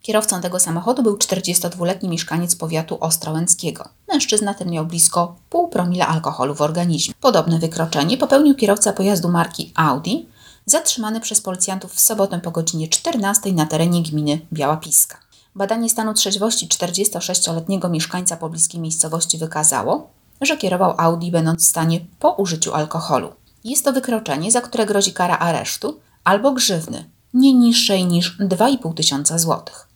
Kierowcą tego samochodu był 42-letni mieszkaniec powiatu ostrołęckiego. Mężczyzna ten miał blisko 0,5 promila alkoholu w organizmie. Podobne wykroczenie popełnił kierowca pojazdu marki Audi, zatrzymany przez policjantów w sobotę po godzinie 14 na terenie gminy Biała Piska. Badanie stanu trzeźwości 46-letniego mieszkańca pobliskiej miejscowości wykazało, że kierował Audi będąc w stanie po użyciu alkoholu. Jest to wykroczenie, za które grozi kara aresztu albo grzywny, nie niższej niż 2,5 tysiąca złotych.